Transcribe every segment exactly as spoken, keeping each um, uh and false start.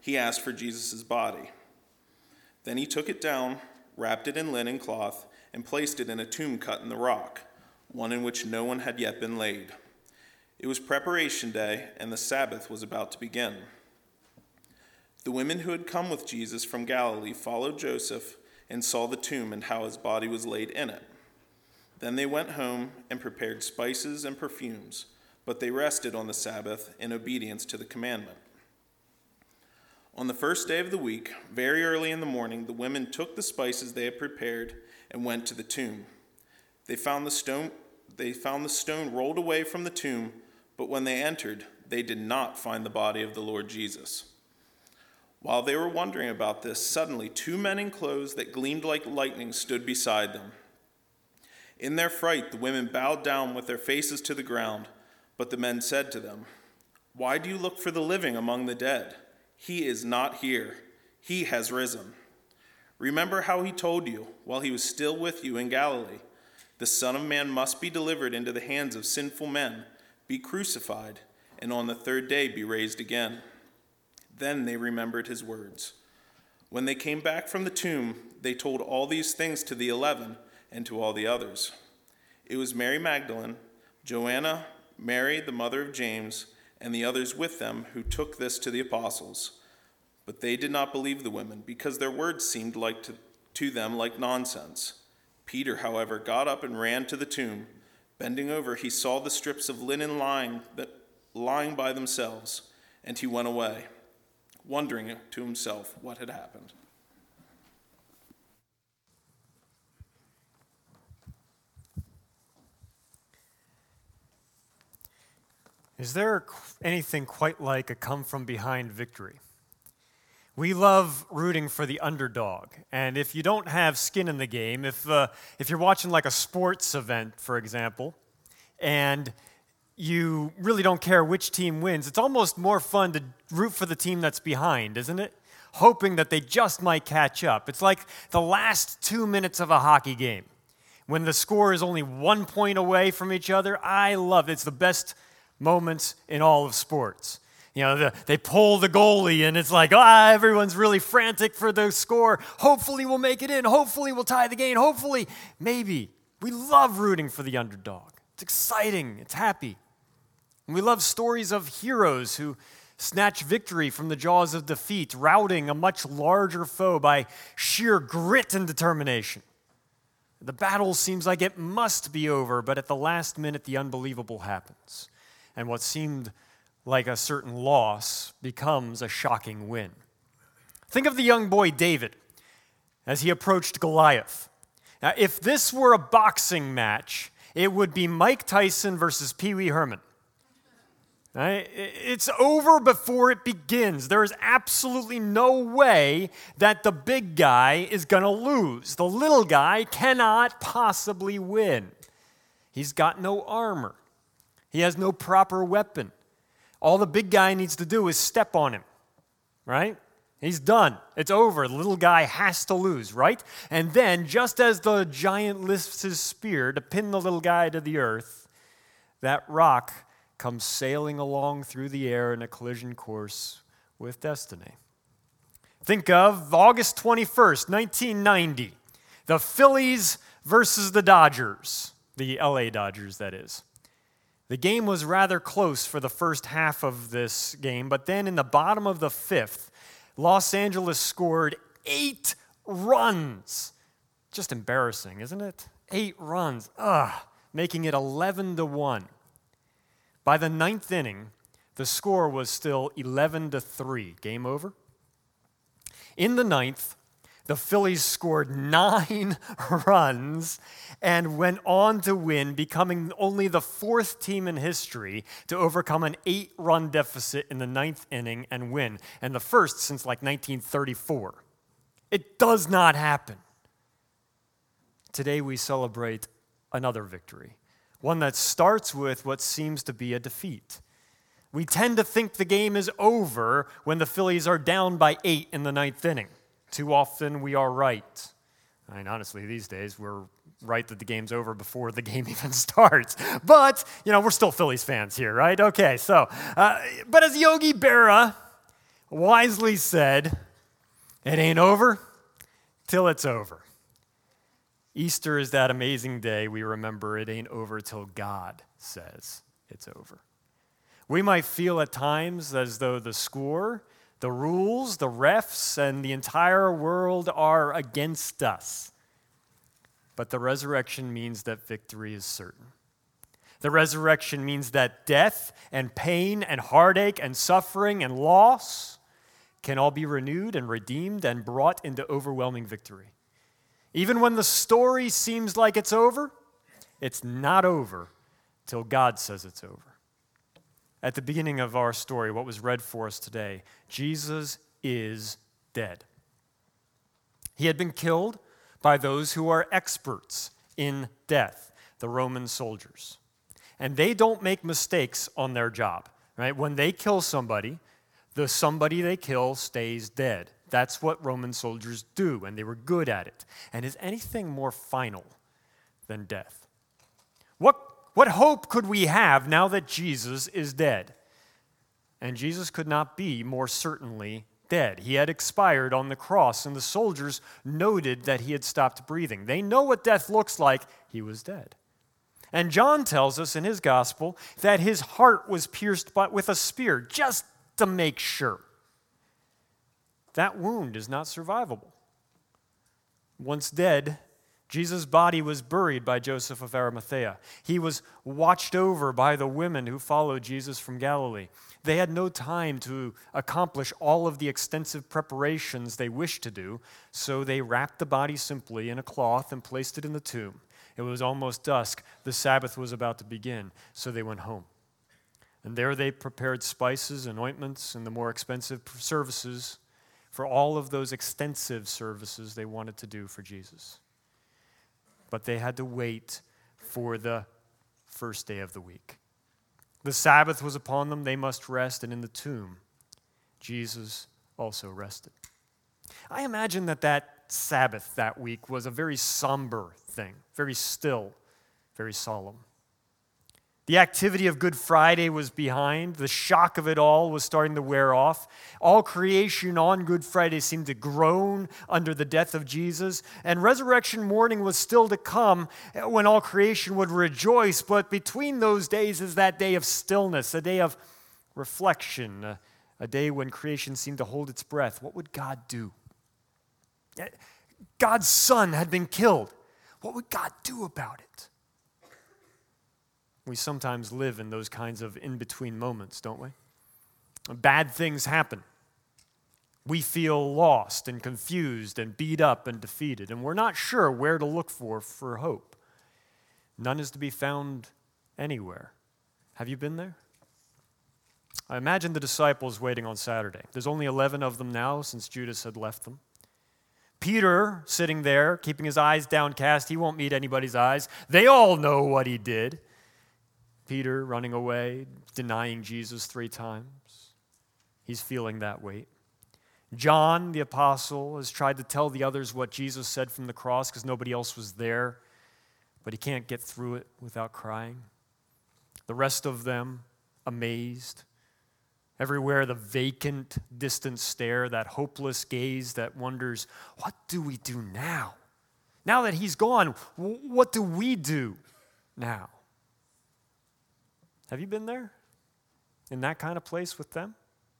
he asked for Jesus' body. Then he took it down, wrapped it in linen cloth, and placed it in a tomb cut in the rock, one in which no one had yet been laid. It was preparation day, and the Sabbath was about to begin. The women who had come with Jesus from Galilee followed Joseph and saw the tomb and how his body was laid in it. Then they went home and prepared spices and perfumes, but they rested on the Sabbath in obedience to the commandment. On the first day of the week, very early in the morning, the women took the spices they had prepared and went to the tomb. They found the stone, they found the stone rolled away from the tomb, but when they entered, they did not find the body of the Lord Jesus. While they were wondering about this, suddenly two men in clothes that gleamed like lightning stood beside them. In their fright, the women bowed down with their faces to the ground, but the men said to them, "Why do you look for the living among the dead? He is not here. He has risen. Remember how he told you while he was still with you in Galilee, the Son of Man must be delivered into the hands of sinful men, be crucified, and on the third day be raised again." Then they remembered his words. When they came back from the tomb, they told all these things to the eleven and to all the others. It was Mary Magdalene, Joanna, Mary, the mother of James, and the others with them who took this to the apostles. But they did not believe the women, because their words seemed like to, to them like nonsense. Peter, however, got up and ran to the tomb. Bending over, he saw the strips of linen lying, that, lying by themselves, and he went away, wondering to himself what had happened. Is there anything quite like a come-from-behind victory? We love rooting for the underdog, and if you don't have skin in the game, if uh, if you're watching like a sports event, for example, and you really don't care which team wins, it's almost more fun to root for the team that's behind, isn't it? Hoping that they just might catch up. It's like the last two minutes of a hockey game, when the score is only one point away from each other. I love it. It's the best moments in all of sports. You know, the, they pull the goalie, and it's like, ah, everyone's really frantic for the score. Hopefully we'll make it in. Hopefully we'll tie the game. Hopefully, maybe. We love rooting for the underdog. It's exciting. It's happy. And we love stories of heroes who snatch victory from the jaws of defeat, routing a much larger foe by sheer grit and determination. The battle seems like it must be over, but at the last minute, the unbelievable happens. And what seemed like a certain loss becomes a shocking win. Think of the young boy David as he approached Goliath. Now, if this were a boxing match, it would be Mike Tyson versus Pee Wee Herman. Right? It's over before it begins. There is absolutely no way that the big guy is going to lose. The little guy cannot possibly win. He's got no armor. He has no proper weapon. All the big guy needs to do is step on him, right? He's done. It's over. The little guy has to lose, right? And then, just as the giant lifts his spear to pin the little guy to the earth, that rock comes sailing along through the air in a collision course with destiny. Think of August twenty-first, nineteen ninety. The Phillies versus the Dodgers. The L A Dodgers, that is. The game was rather close for the first half of this game, but then in the bottom of the fifth, Los Angeles scored eight runs. Just embarrassing, isn't it? Eight runs. Ugh. Making it eleven to one. By the ninth inning, the score was still eleven to three. Game over. In the ninth, the Phillies scored nine runs and went on to win, becoming only the fourth team in history to overcome an eight-run deficit in the ninth inning and win, and the first since like nineteen thirty-four. It does not happen. Today we celebrate another victory, one that starts with what seems to be a defeat. We tend to think the game is over when the Phillies are down by eight in the ninth inning. Too often we are right. I mean, honestly, these days we're right that the game's over before the game even starts. But, you know, we're still Phillies fans here, right? Okay, so, uh, but as Yogi Berra wisely said, it ain't over till it's over. Easter is that amazing day we remember it ain't over till God says it's over. We might feel at times as though the score, the rules, the refs, and the entire world are against us. But the resurrection means that victory is certain. The resurrection means that death and pain and heartache and suffering and loss can all be renewed and redeemed and brought into overwhelming victory. Even when the story seems like it's over, it's not over till God says it's over. At the beginning of our story, what was read for us today, Jesus is dead. He had been killed by those who are experts in death, the Roman soldiers. And they don't make mistakes on their job, right? When they kill somebody, the somebody they kill stays dead. That's what Roman soldiers do, and they were good at it. And is anything more final than death? What, what hope could we have now that Jesus is dead? And Jesus could not be more certainly dead. He had expired on the cross, and the soldiers noted that he had stopped breathing. They know what death looks like. He was dead. And John tells us in his gospel that his heart was pierced by, with a spear, just to make sure. That wound is not survivable. Once dead, Jesus' body was buried by Joseph of Arimathea. He was watched over by the women who followed Jesus from Galilee. They had no time to accomplish all of the extensive preparations they wished to do, so they wrapped the body simply in a cloth and placed it in the tomb. It was almost dusk. The Sabbath was about to begin, so they went home. And there they prepared spices and ointments and the more expensive services for all of those extensive services they wanted to do for Jesus. But they had to wait for the first day of the week. The Sabbath was upon them. They must rest, and in the tomb, Jesus also rested. I imagine that that Sabbath that week was a very somber thing, very still, very solemn. The activity of Good Friday was behind. The shock of it all was starting to wear off. All creation on Good Friday seemed to groan under the death of Jesus. And resurrection morning was still to come when all creation would rejoice. But between those days is that day of stillness, a day of reflection, a, a day when creation seemed to hold its breath. What would God do? God's son had been killed. What would God do about it? We sometimes live in those kinds of in-between moments, don't we? Bad things happen. We feel lost and confused and beat up and defeated, and we're not sure where to look for for hope. None is to be found anywhere. Have you been there? I imagine the disciples waiting on Saturday. There's only eleven of them now since Judas had left them. Peter sitting there, keeping his eyes downcast. He won't meet anybody's eyes. They all know what he did. Peter running away, denying Jesus three times. He's feeling that weight. John, the apostle, has tried to tell the others what Jesus said from the cross because nobody else was there, but he can't get through it without crying. The rest of them, amazed. Everywhere, the vacant, distant stare, that hopeless gaze that wonders, what do we do now? Now that he's gone, what do we do now? Have you been there? In that kind of place with them?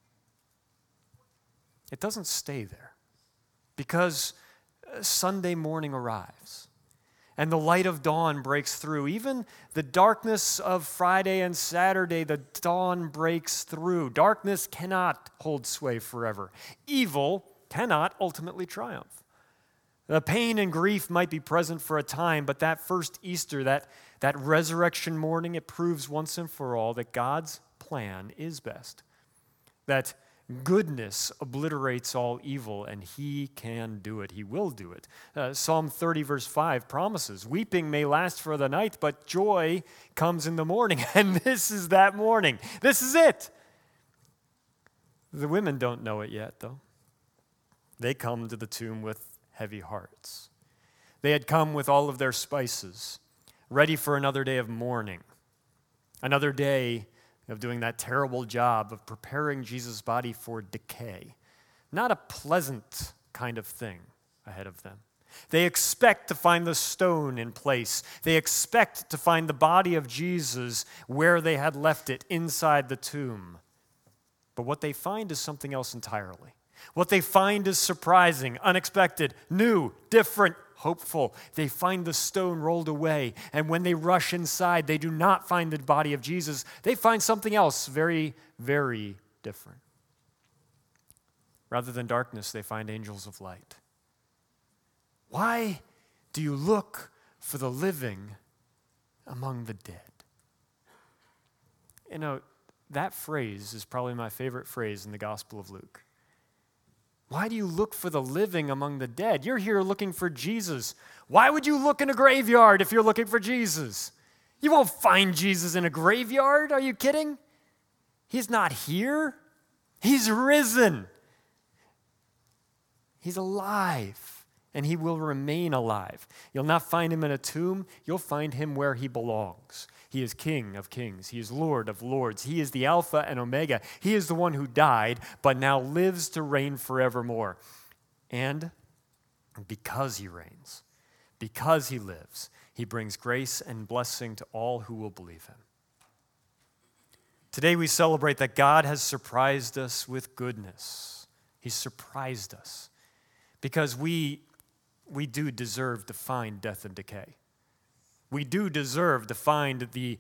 It doesn't stay there. Because Sunday morning arrives. And the light of dawn breaks through. Even the darkness of Friday and Saturday, the dawn breaks through. Darkness cannot hold sway forever. Evil cannot ultimately triumph. The pain and grief might be present for a time, but that first Easter, that, that resurrection morning, it proves once and for all that God's plan is best. That goodness obliterates all evil, and he can do it. He will do it. Uh, Psalm thirty, verse five promises, weeping may last for the night, but joy comes in the morning. And this is that morning. This is it. The women don't know it yet, though. They come to the tomb with heavy hearts. They had come with all of their spices, ready for another day of mourning, another day of doing that terrible job of preparing Jesus' body for decay. Not a pleasant kind of thing ahead of them. They expect to find the stone in place. They expect to find the body of Jesus where they had left it, inside the tomb. But what they find is something else entirely. What they find is surprising, unexpected, new, different, hopeful. They find the stone rolled away, and when they rush inside, they do not find the body of Jesus. They find something else very, very different. Rather than darkness, they find angels of light. Why do you look for the living among the dead? You know, that phrase is probably my favorite phrase in the Gospel of Luke. Why do you look for the living among the dead? You're here looking for Jesus. Why would you look in a graveyard if you're looking for Jesus? You won't find Jesus in a graveyard. Are you kidding? He's not here. He's risen. He's alive, and he will remain alive. You'll not find him in a tomb. You'll find him where he belongs. He is King of kings. He is Lord of lords. He is the Alpha and Omega. He is the one who died, but now lives to reign forevermore. And because he reigns, because he lives, he brings grace and blessing to all who will believe him. Today we celebrate that God has surprised us with goodness. He's surprised us because we, we do deserve to find death and decay. We do deserve to find the,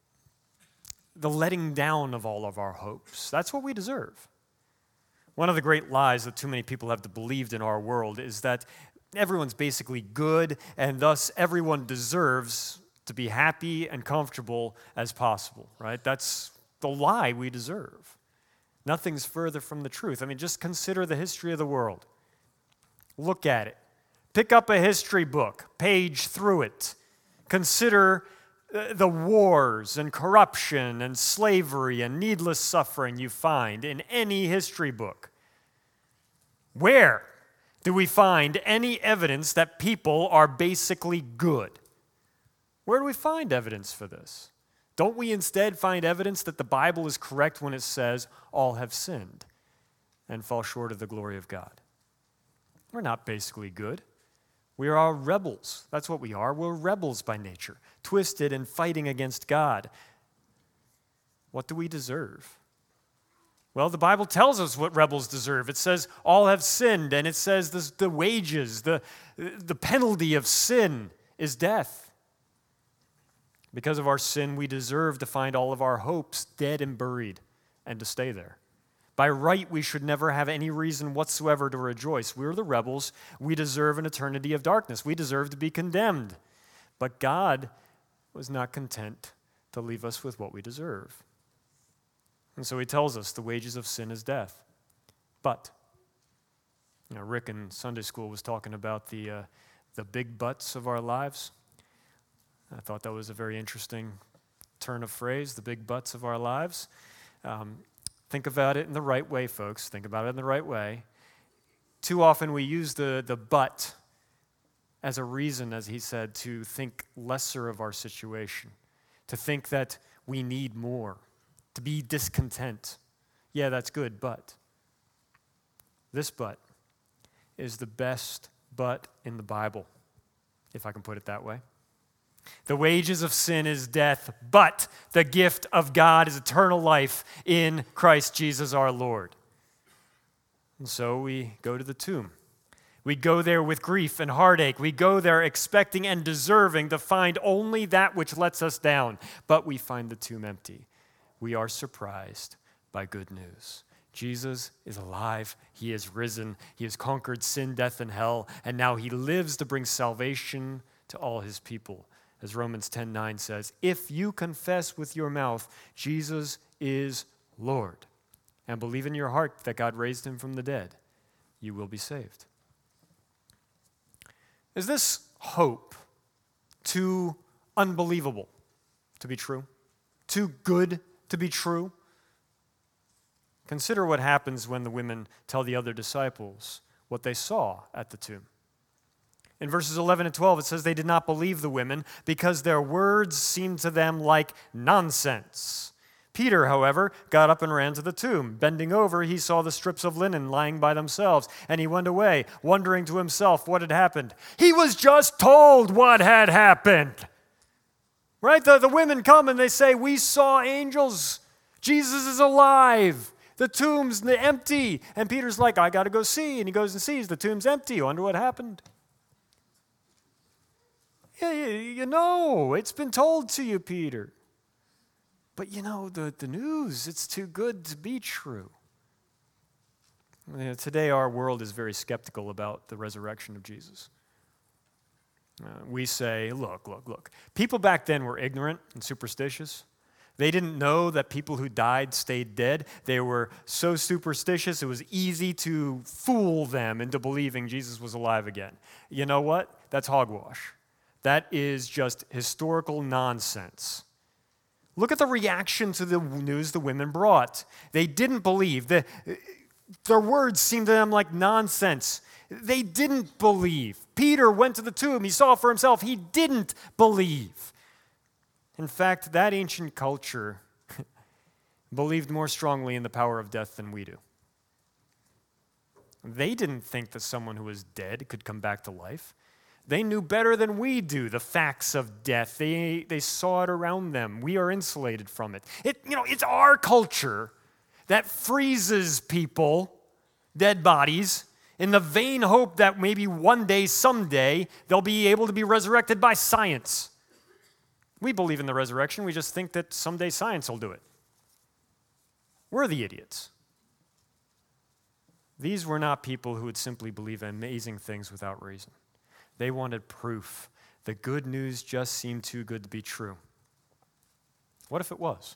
the letting down of all of our hopes. That's what we deserve. One of the great lies that too many people have believed in our world is that everyone's basically good, and thus everyone deserves to be happy and comfortable as possible, right? That's the lie we deserve. Nothing's further from the truth. I mean, just consider the history of the world. Look at it. Pick up a history book, page through it. Consider the wars and corruption and slavery and needless suffering you find in any history book. Where do we find any evidence that people are basically good? Where do we find evidence for this? Don't we instead find evidence that the Bible is correct when it says all have sinned and fall short of the glory of God? We're not basically good. We are all rebels. That's what we are. We're rebels by nature, twisted and fighting against God. What do we deserve? Well, the Bible tells us what rebels deserve. It says all have sinned, and it says this, the wages, the, the penalty of sin is death. Because of our sin, we deserve to find all of our hopes dead and buried and to stay there. By right, we should never have any reason whatsoever to rejoice. We're the rebels. We deserve an eternity of darkness. We deserve to be condemned. But God was not content to leave us with what we deserve. And so he tells us the wages of sin is death. But, you know, Rick in Sunday school was talking about the, uh, the big buts of our lives. I thought that was a very interesting turn of phrase, the big buts of our lives. Um, think about it in the right way, folks. Think about it in the right way. Too often we use the, the but as a reason, as he said, to think lesser of our situation, to think that we need more, to be discontent. Yeah, that's good, but this but is the best but in the Bible, if I can put it that way. The wages of sin is death, but the gift of God is eternal life in Christ Jesus our Lord. And so we go to the tomb. We go there with grief and heartache. We go there expecting and deserving to find only that which lets us down, but we find the tomb empty. We are surprised by good news. Jesus is alive. He is risen. He has conquered sin, death, and hell, and now he lives to bring salvation to all his people. As Romans ten nine says, if you confess with your mouth Jesus is Lord and believe in your heart that God raised him from the dead, you will be saved. Is this hope too unbelievable to be true? Too good to be true? Consider what happens when the women tell the other disciples what they saw at the tomb. In verses eleven and twelve, it says they did not believe the women because their words seemed to them like nonsense. Peter, however, got up and ran to the tomb. Bending over, he saw the strips of linen lying by themselves, and he went away, wondering to himself what had happened. He was just told what had happened. Right? The, the women come and they say, we saw angels. Jesus is alive. The tomb's empty. And Peter's like, I got to go see. And he goes and sees the tomb's empty. I wonder what happened. Yeah, you, you know, it's been told to you, Peter. But you know, the, the news, it's too good to be true. You know, today our world is very skeptical about the resurrection of Jesus. Uh, we say, look, look, look. People back then were ignorant and superstitious. They didn't know that people who died stayed dead. They were so superstitious, it was easy to fool them into believing Jesus was alive again. You know what? That's hogwash. That is just historical nonsense. Look at the reaction to the news the women brought. They didn't believe. The, their words seemed to them like nonsense. They didn't believe. Peter went to the tomb. He saw for himself. He didn't believe. In fact, that ancient culture believed more strongly in the power of death than we do. They didn't think that someone who was dead could come back to life. They knew better than we do the facts of death. They, they saw it around them. We are insulated from it. It, you know, it's our culture that freezes people, dead bodies, in the vain hope that maybe one day, someday, they'll be able to be resurrected by science. We believe in the resurrection. We just think that someday science will do it. We're the idiots. These were not people who would simply believe amazing things without reason. They wanted proof. The good news just seemed too good to be true. What if it was?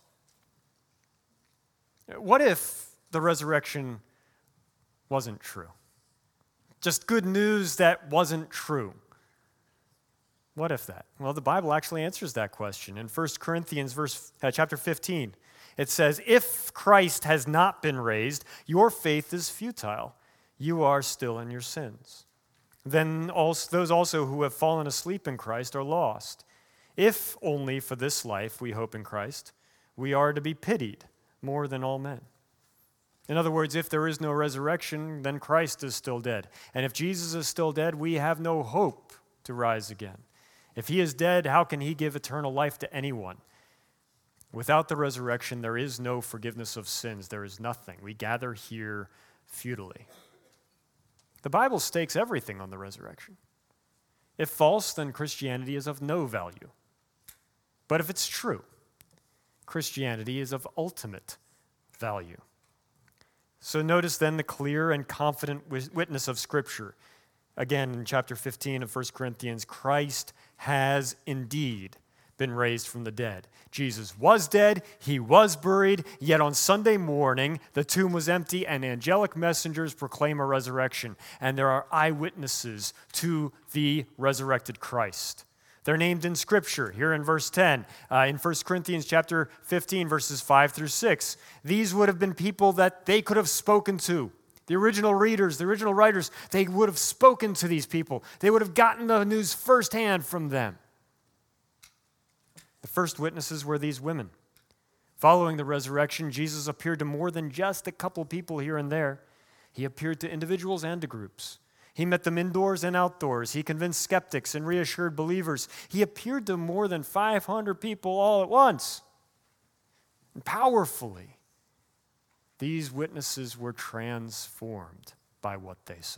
What if the resurrection wasn't true? Just good news that wasn't true. What if that? Well, the Bible actually answers that question. In First Corinthians verse, uh, chapter fifteen, it says, if Christ has not been raised, your faith is futile. You are still in your sins. Then also, those also who have fallen asleep in Christ are lost. If only for this life we hope in Christ, we are to be pitied more than all men. In other words, if there is no resurrection, then Christ is still dead. And if Jesus is still dead, we have no hope to rise again. If he is dead, how can he give eternal life to anyone? Without the resurrection, there is no forgiveness of sins. There is nothing. We gather here futilely. The Bible stakes everything on the resurrection. If false, then Christianity is of no value. But if it's true, Christianity is of ultimate value. So notice then the clear and confident witness of Scripture. Again, in chapter fifteen of First Corinthians, Christ has indeed been raised from the dead. Jesus was dead, he was buried, yet on Sunday morning, the tomb was empty and angelic messengers proclaim a resurrection. And there are eyewitnesses to the resurrected Christ. They're named in Scripture, here in verse ten, uh, in First Corinthians chapter fifteen, verses five through six. These would have been people that they could have spoken to. The original readers, the original writers, they would have spoken to these people. They would have gotten the news firsthand from them. The first witnesses were these women. Following the resurrection, Jesus appeared to more than just a couple people here and there. He appeared to individuals and to groups. He met them indoors and outdoors. He convinced skeptics and reassured believers. He appeared to more than five hundred people all at once. And powerfully, these witnesses were transformed by what they saw.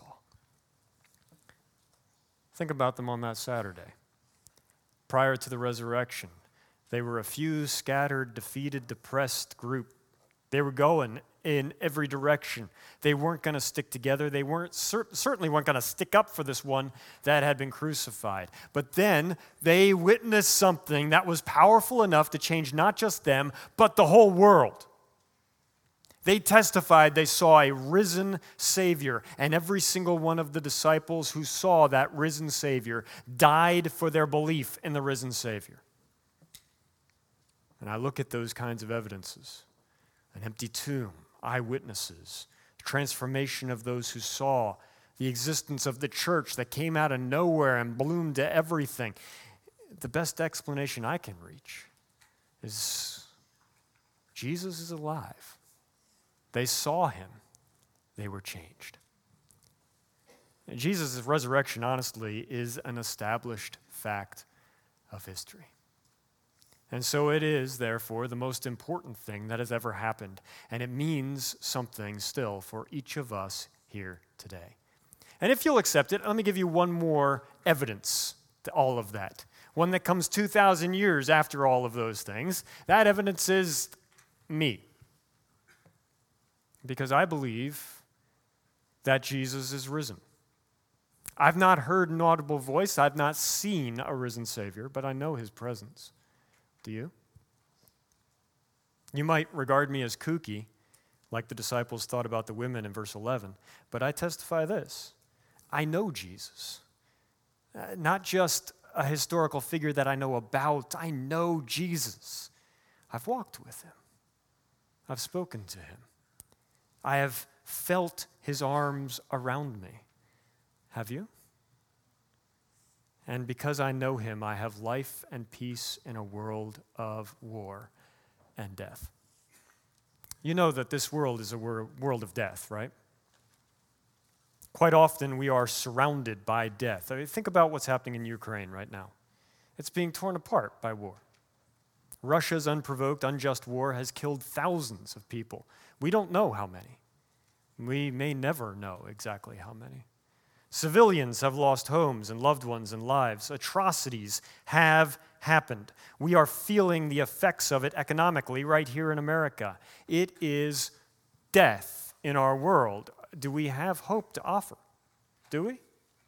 Think about them on that Saturday. Prior to the resurrection, they were a few scattered, defeated, depressed group. They were going in every direction. They weren't going to stick together. They weren't cer- certainly weren't going to stick up for this one that had been crucified. But then they witnessed something that was powerful enough to change not just them, but the whole world. They testified they saw a risen Savior, and every single one of the disciples who saw that risen Savior died for their belief in the risen Savior. And I look at those kinds of evidences, an empty tomb, eyewitnesses, transformation of those who saw, the existence of the church that came out of nowhere and bloomed to everything. The best explanation I can reach is Jesus is alive. They saw him. They were changed. Jesus' resurrection, honestly, is an established fact of history. And so it is, therefore, the most important thing that has ever happened. And it means something still for each of us here today. And if you'll accept it, let me give you one more evidence to all of that. One that comes two thousand years after all of those things. That evidence is me. Because I believe that Jesus is risen. I've not heard an audible voice. I've not seen a risen Savior, but I know his presence. Do you? You might regard me as kooky, like the disciples thought about the women in verse eleven, but I testify this. I know Jesus. Uh, not just a historical figure that I know about. I know Jesus. I've walked with him. I've spoken to him. I have felt his arms around me. Have you? And because I know him, I have life and peace in a world of war and death. You know that this world is a wor- world of death, right? Quite often we are surrounded by death. I mean, think about what's happening in Ukraine right now. It's being torn apart by war. Russia's unprovoked, unjust war has killed thousands of people. We don't know how many. We may never know exactly how many. Civilians have lost homes and loved ones and lives. Atrocities have happened. We are feeling the effects of it economically right here in America. It is death in our world. Do we have hope to offer? Do we?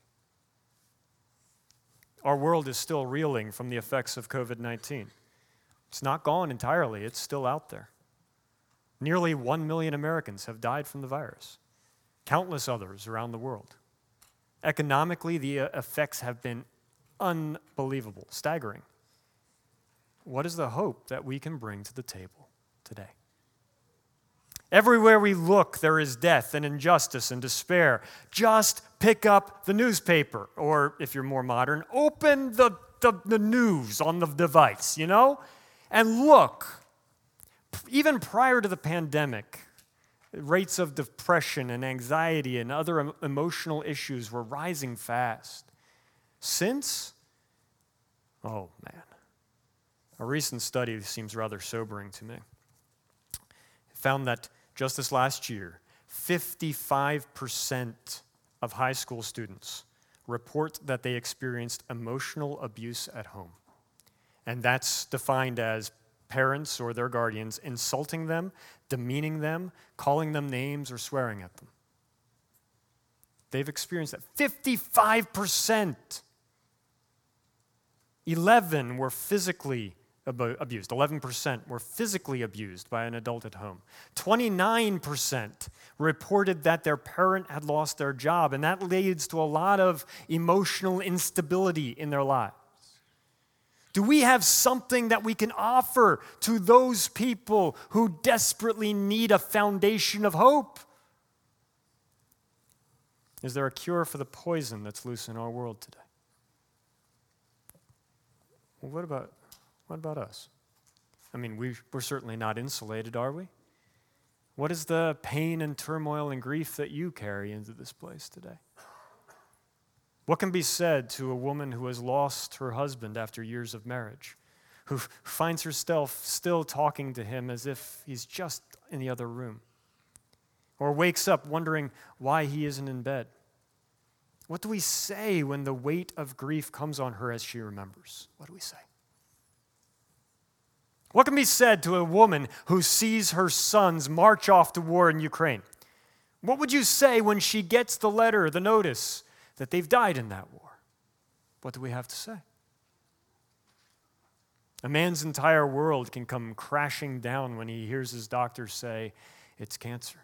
Our world is still reeling from the effects of covid nineteen. It's not gone entirely. It's still out there. Nearly one million Americans have died from the virus. Countless others around the world. Economically, the effects have been unbelievable, staggering. What is the hope that we can bring to the table today? Everywhere we look, there is death and injustice and despair. Just pick up the newspaper, or if you're more modern, open the, the, the news on the device, you know, and look. Even prior to the pandemic, rates of depression and anxiety and other emotional issues were rising fast. Since, oh man, a recent study seems rather sobering to me. It found that just this last year, fifty-five percent of high school students report that they experienced emotional abuse at home. And that's defined as parents or their guardians insulting them, demeaning them, calling them names, or swearing at them. They've experienced that. fifty-five percent. eleven were physically abused. eleven percent were physically abused by an adult at home. twenty-nine percent reported that their parent had lost their job, and that leads to a lot of emotional instability in their lives. Do we have something that we can offer to those people who desperately need a foundation of hope? Is there a cure for the poison that's loose in our world today? Well, what about, what about us? I mean, we, we're certainly not insulated, are we? What is the pain and turmoil and grief that you carry into this place today? What can be said to a woman who has lost her husband after years of marriage, who finds herself still talking to him as if he's just in the other room, or wakes up wondering why he isn't in bed? What do we say when the weight of grief comes on her as she remembers? What do we say? What can be said to a woman who sees her sons march off to war in Ukraine? What would you say when she gets the letter, the notice, that they've died in that war? What do we have to say? A man's entire world can come crashing down when he hears his doctor say, it's cancer.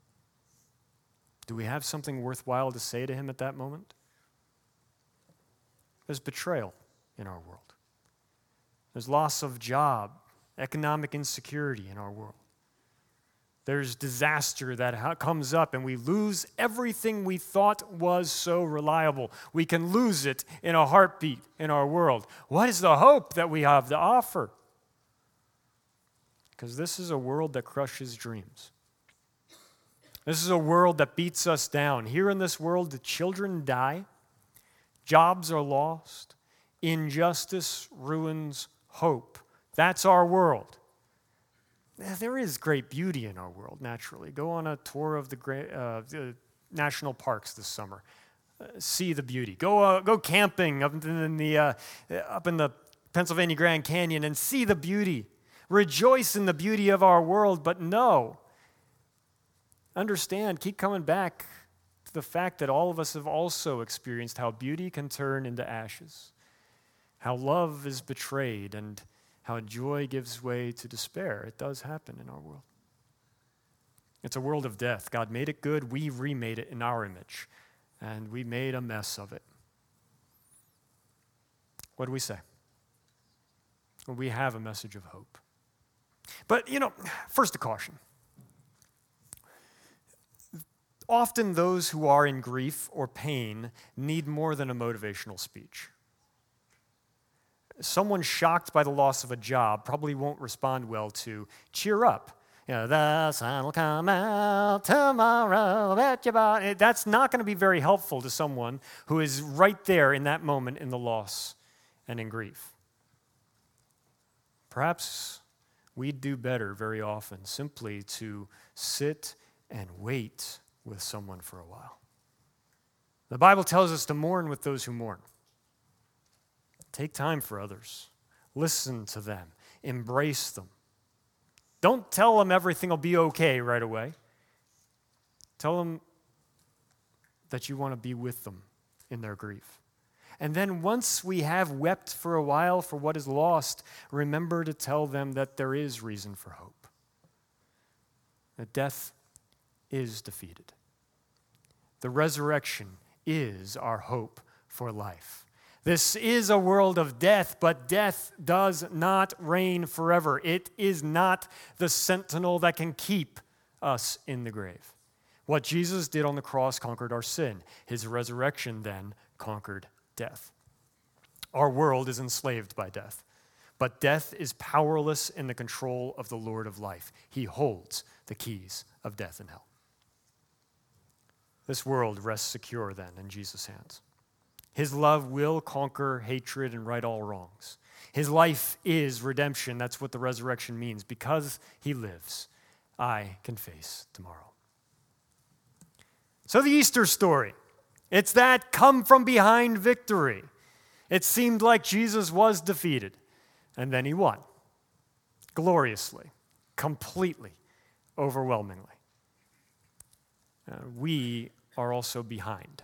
Do we have something worthwhile to say to him at that moment? There's betrayal in our world. There's loss of job, economic insecurity in our world. There's disaster that comes up and we lose everything we thought was so reliable. We can lose it in a heartbeat in our world. What is the hope that we have to offer? because this is a world that crushes dreams. This is a world that beats us down. Here in this world, the children die, jobs are lost, injustice ruins hope. That's our world. There is great beauty in our world, naturally. Go on a tour of the, great, uh, the national parks this summer. Uh, see the beauty. Go uh, go camping up in the uh, up in the Pennsylvania Grand Canyon and see the beauty. Rejoice in the beauty of our world, but no. Understand, keep coming back to the fact that all of us have also experienced how beauty can turn into ashes, how love is betrayed, and how joy gives way to despair. It does happen in our world. It's a world of death. God made it good. We remade it in our image, and we made a mess of it. What do we say? Well, we have a message of hope. But, you know, first a caution. Often those who are in grief or pain need more than a motivational speech. Someone shocked by the loss of a job probably won't respond well to cheer up. You know, the sun will come out tomorrow, bet you about it. That's not going to be very helpful to someone who is right there in that moment in the loss and in grief. Perhaps we'd do better very often simply to sit and wait with someone for a while. The Bible tells us to mourn with those who mourn. Take time for others. Listen to them. Embrace them. Don't tell them everything will be okay right away. Tell them that you want to be with them in their grief. And then once we have wept for a while for what is lost, remember to tell them that there is reason for hope. That death is defeated. The resurrection is our hope for life. This is a world of death, but death does not reign forever. It is not the sentinel that can keep us in the grave. What Jesus did on the cross conquered our sin. His resurrection then conquered death. Our world is enslaved by death, but death is powerless in the control of the Lord of life. He holds the keys of death and hell. This world rests secure then in Jesus' hands. His love will conquer hatred and right all wrongs. His life is redemption. That's what the resurrection means. Because he lives, I can face tomorrow. So the Easter story, it's that come from behind victory. It seemed like Jesus was defeated, and then he won. Gloriously, completely, overwhelmingly. Uh, we are also behind.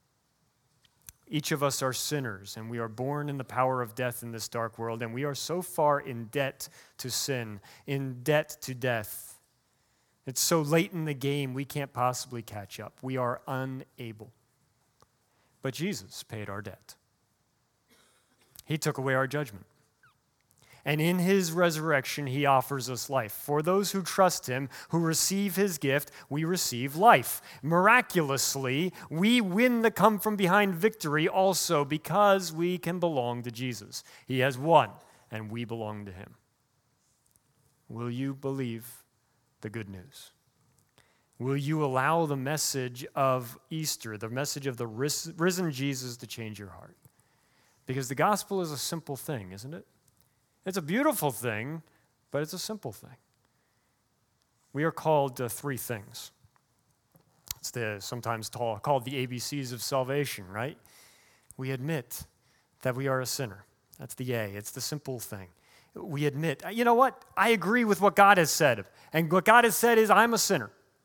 Each of us are sinners, and we are born in the power of death in this dark world, and we are so far in debt to sin, in debt to death. It's so late in the game, we can't possibly catch up. We are unable. But Jesus paid our debt. He took away our judgment. And in his resurrection, he offers us life. For those who trust him, who receive his gift, we receive life. Miraculously, we win the come from behind victory also because we can belong to Jesus. He has won, and we belong to him. Will you believe the good news? Will you allow the message of Easter, the message of the risen Jesus, to change your heart? Because the gospel is a simple thing, isn't it? It's a beautiful thing, but it's a simple thing. We are called to three things. It's the sometimes tall, called the A B Cs of salvation, right? We admit that we are a sinner. That's the A. It's the simple thing. We admit, you know what? I agree with what God has said. And what God has said is, I'm a sinner.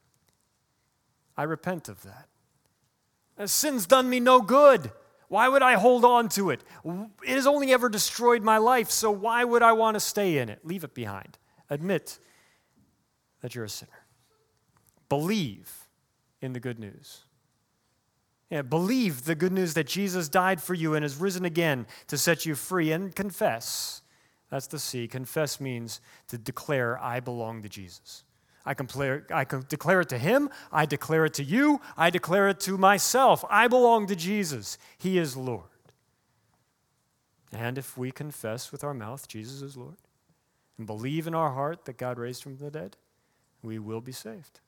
I repent of that. Sin's done me no good. Why would I hold on to it? It has only ever destroyed my life, so why would I want to stay in it? Leave it behind. Admit that you're a sinner. Believe in the good news. Yeah, believe the good news that Jesus died for you and has risen again to set you free, and confess. That's the C. Confess means to declare, I belong to Jesus. I, compare, I can declare it to him. I declare it to you. I declare it to myself. I belong to Jesus. He is Lord. And if we confess with our mouth Jesus is Lord, and believe in our heart that God raised from the dead, we will be saved.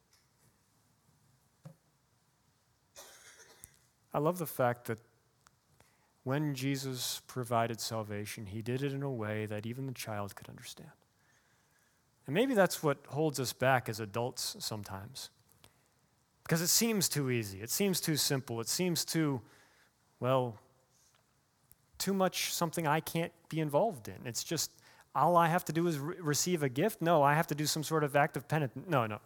I love the fact that when Jesus provided salvation, he did it in a way that even the child could understand. And maybe that's what holds us back as adults sometimes. Because it seems too easy. It seems too simple. It seems too, well, too much something I can't be involved in. It's just, all I have to do is re- receive a gift? No, I have to do some sort of act of penitence. No, no.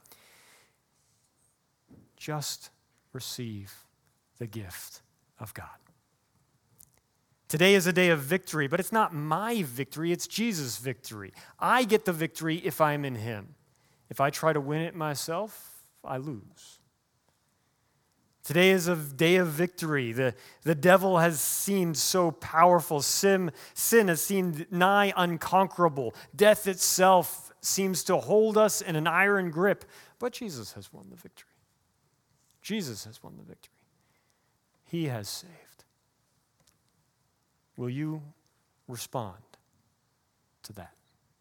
Just receive the gift of God. Today is a day of victory, but it's not my victory, it's Jesus' victory. I get the victory if I'm in him. If I try to win it myself, I lose. Today is a day of victory. The, the devil has seemed so powerful. Sin, sin has seemed nigh unconquerable. Death itself seems to hold us in an iron grip, but Jesus has won the victory. Jesus has won the victory. He has saved. Will you respond to that?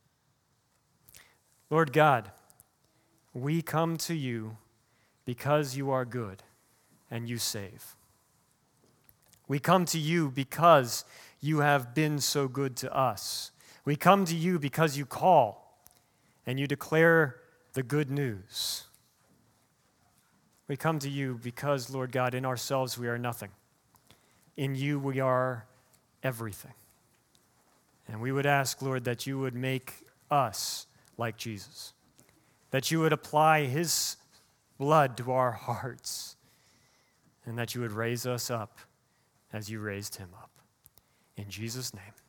Lord God, we come to you because you are good and you save. We come to you because you have been so good to us. We come to you because you call and you declare the good news. We come to you because, Lord God, in ourselves we are nothing. In you we are everything. And we would ask, Lord, that you would make us like Jesus, that you would apply his blood to our hearts, and that you would raise us up as you raised him up. In Jesus' name.